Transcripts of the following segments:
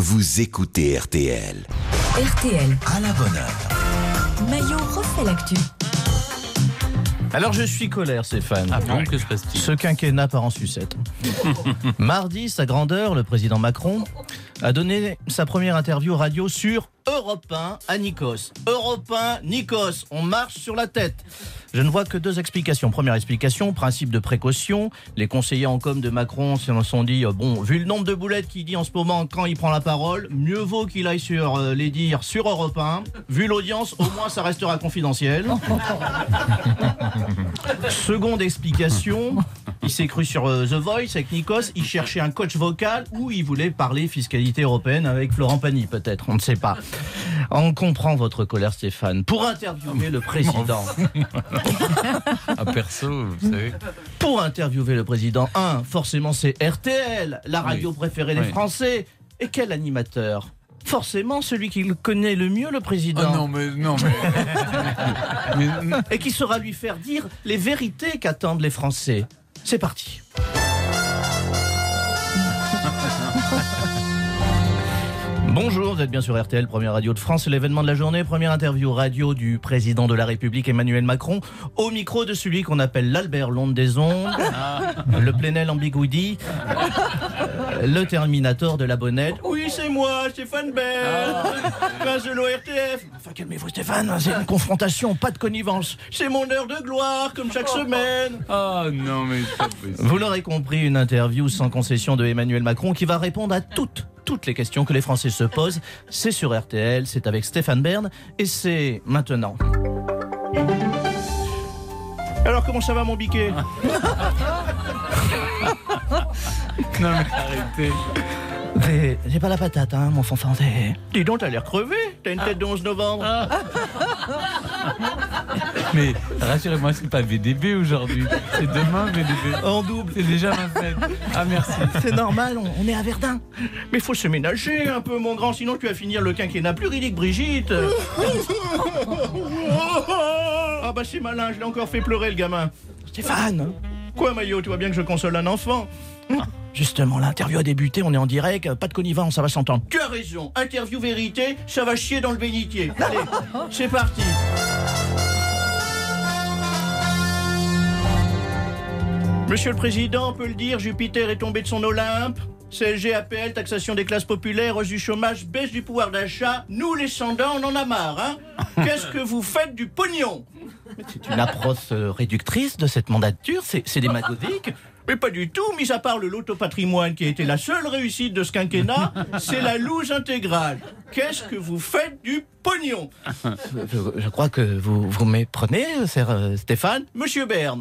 vous écoutez RTL. RTL. À la bonne heure. Maillot refait l'actu. Alors je suis colère, Stéphane. Ah bon, que se passe-t-il ? Ce quinquennat part en sucette. Mardi, sa grandeur, le président Macron, a donné sa première interview radio sur Europe 1 à Nikos. Europe 1, Nikos, on marche sur la tête. Je ne vois que deux explications. Première explication, principe de précaution. Les conseillers en com de Macron se sont dit, bon, vu le nombre de boulettes qu'il dit en ce moment quand il prend la parole, mieux vaut qu'il aille sur les dire sur Europe 1. Vu l'audience, au moins ça restera confidentiel. Seconde explication, il s'est cru sur The Voice avec Nikos, il cherchait un coach vocal ou il voulait parler fiscalité européenne avec Florent Pagny peut-être, on ne sait pas. On comprend votre colère, Stéphane. Pour interviewer le président... Ah, perso, vous savez. Pour interviewer le président, forcément c'est RTL, la radio préférée des Français. Et quel animateur ? Forcément celui qui le connaît le mieux, le président. Oh non, mais... Et qui saura lui faire dire les vérités qu'attendent les Français. C'est parti. Bonjour, vous êtes bien sur RTL, première radio de France, l'événement de la journée, première interview radio du président de la République Emmanuel Macron, au micro de celui qu'on appelle l'Albert Londres des ondes, le Plenel Ambiguïdi, le Terminator de la bonnette. Oui, c'est moi, Stéphane Bern, prince de l'ORTF. Enfin, calmez-vous Stéphane, c'est une confrontation, pas de connivence. C'est mon heure de gloire, comme chaque semaine. Oh non, mais c'est pas possible. Vous l'aurez compris, une interview sans concession de Emmanuel Macron qui va répondre à toutes les questions que les Français se posent. C'est sur RTL, c'est avec Stéphane Bern et c'est maintenant. Alors comment ça va mon biquet ? Non mais arrêtez. J'ai pas la patate, hein, mon fanfan. Dis donc, t'as l'air crevé. T'as une tête de 11 novembre. Mais rassurez-moi, c'est pas VDB aujourd'hui. C'est demain VDB. En double. C'est déjà ma fête. Ah merci. C'est normal, on est à Verdun. Mais faut se ménager un peu, mon grand, sinon tu vas finir le quinquennat plus ridicule, Brigitte. Ah bah c'est malin, je l'ai encore fait pleurer le gamin. Stéphane. Quoi Maillot, tu vois bien que je console un enfant. Justement, l'interview a débuté, on est en direct, pas de connivence, ça va s'entendre. Tu as raison, interview vérité, ça va chier dans le bénitier. Allez, c'est parti. Monsieur le Président, on peut le dire, Jupiter est tombé de son Olympe. CSG, APL, taxation des classes populaires, hausse du chômage, baisse du pouvoir d'achat. Nous, les sans-dents, on en a marre, hein. Qu'est-ce que vous faites du pognon ? C'est une approche réductrice de cette mandature, c'est démagogique. Mais pas du tout, mis à part le loto patrimoine qui a été la seule réussite de ce quinquennat, c'est la loose intégrale. Qu'est-ce que vous faites du pognon ? Je crois que vous méprenez, Stéphane. Monsieur Bern.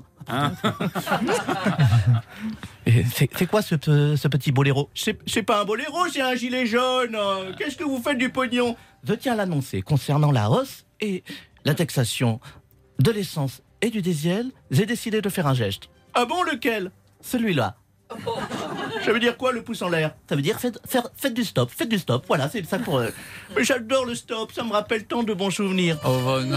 C'est quoi ce petit boléro ? C'est pas un boléro, c'est un gilet jaune. Qu'est-ce que vous faites du pognon ? Je tiens à l'annoncer concernant la hausse et la taxation de l'essence et du diesel, j'ai décidé de faire un geste. Ah bon, lequel ? Celui-là. Ça veut dire quoi, le pouce en l'air ? Ça veut dire faites du stop, voilà, c'est ça pour... Mais j'adore le stop, ça me rappelle tant de bons souvenirs. Oh non.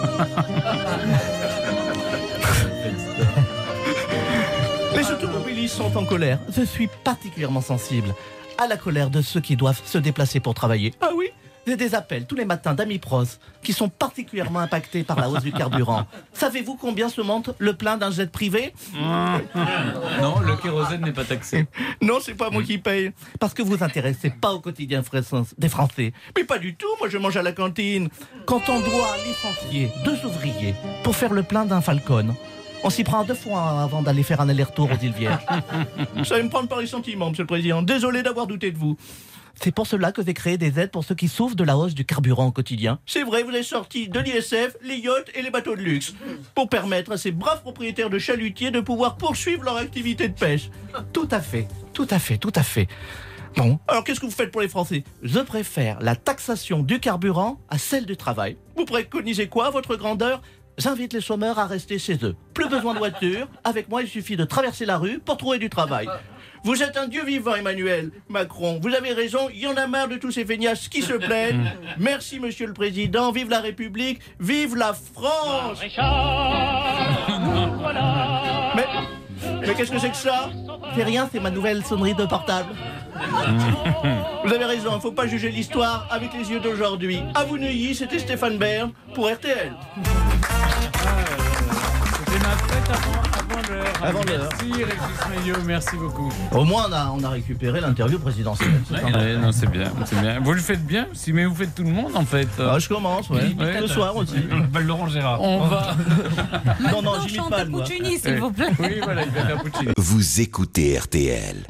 Les automobilistes sont en colère. Je suis particulièrement sensible à la colère de ceux qui doivent se déplacer pour travailler. Ah oui ? J'ai des appels tous les matins d'amis pros qui sont particulièrement impactés par la hausse du carburant. Savez-vous combien se monte le plein d'un jet privé ? Non, le kérosène n'est pas taxé. Non, c'est pas moi qui paye. Parce que vous vous intéressez pas au quotidien des Français. Mais pas du tout, moi je mange à la cantine. Quand on doit licencier 2 ouvriers pour faire le plein d'un Falcon, on s'y prend 2 fois avant d'aller faire un aller-retour aux îles Vierges. Ça va me prendre par les sentiments, monsieur le Président. Désolé d'avoir douté de vous. C'est pour cela que j'ai créé des aides pour ceux qui souffrent de la hausse du carburant au quotidien. C'est vrai, vous avez sorti de l'ISF, les yachts et les bateaux de luxe, pour permettre à ces braves propriétaires de chalutiers de pouvoir poursuivre leur activité de pêche. Tout à fait. Bon, alors qu'est-ce que vous faites pour les Français ? Je préfère la taxation du carburant à celle du travail. Vous préconisez quoi, votre grandeur ? J'invite les chômeurs à rester chez eux. Plus besoin de voiture, avec moi il suffit de traverser la rue pour trouver du travail. Vous êtes un dieu vivant, Emmanuel Macron. Vous avez raison, il y en a marre de tous ces feignasses qui se plaignent. Merci, monsieur le Président. Vive la République, vive la France. Mais Mais qu'est-ce que c'est que ça? C'est rien, c'est ma nouvelle sonnerie de portable. Vous avez raison, il faut pas juger l'histoire avec les yeux d'aujourd'hui. À vous Neuilly, c'était Stéphane Bern pour RTL. C'était ma fête avant l'heure. Avant l'heure. Merci Régis Maillot, merci beaucoup. Au moins, on a récupéré l'interview présidentielle. Ouais, non, c'est bien, c'est bien. Vous le faites bien aussi, mais vous faites tout le monde en fait. Ah, je commence, ouais. Ouais. Le soir aussi. Laurent Gérard. On va. Non, j'imite pas, moi. Puccini, s'il vous plaît. Oui, voilà, il va faire Puccini. Vous écoutez RTL.